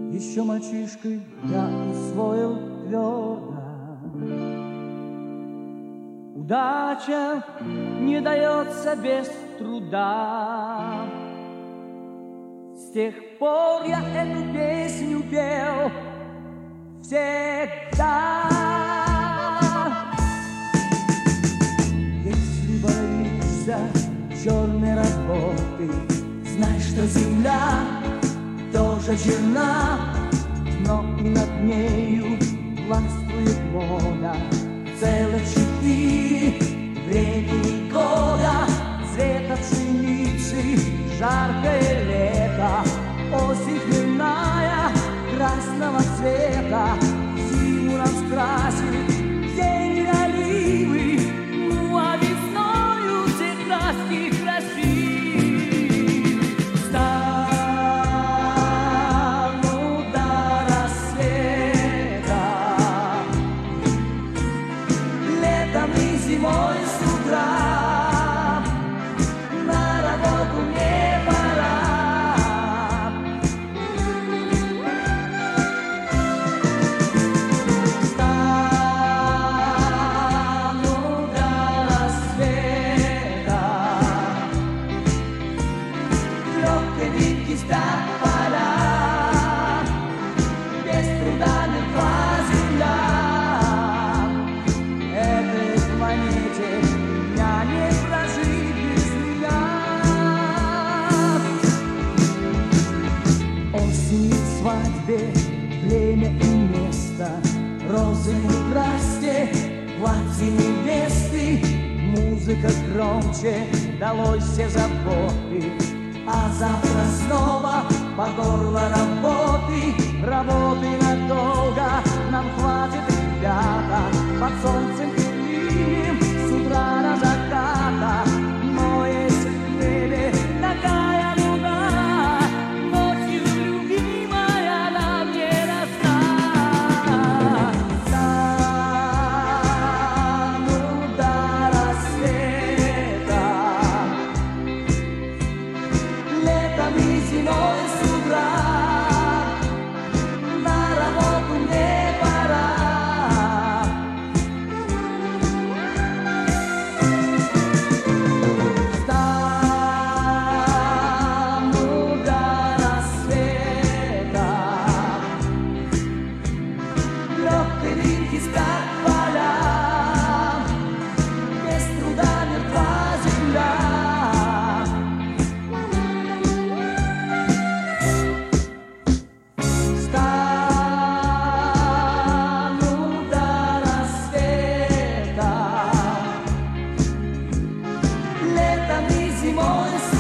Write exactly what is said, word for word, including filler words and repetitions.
Еще мальчишкой я усвоил твердо: удача не дается без труда. С тех пор я эту песню пел всегда. Если боишься черной работы, знай, что земля тоже черна, но и над нею властвует мода. Целых четыре времени года: цвета пшеницы, жаркое лето, осень хмельная, красного цвета, зиму нам скрасит день оливы, ну а весною все краски красивы. Зимой с утра на работу не пора. Стану до рассвета, легкой нитки стать поля, без труда мертва земля. Меня не прожить без меня. Осень в свадьбе, время и место, розы в краске, платье невесты, музыка громче, долой все заботы. А завтра снова по горло работы, работы надолго нам хватит, ребята, под солнцем с утра до заката. Но если в небе такая луна, ночью любимая нам не росна. Стану до рассвета, летом и зимой с утра на работу не пора. Зимой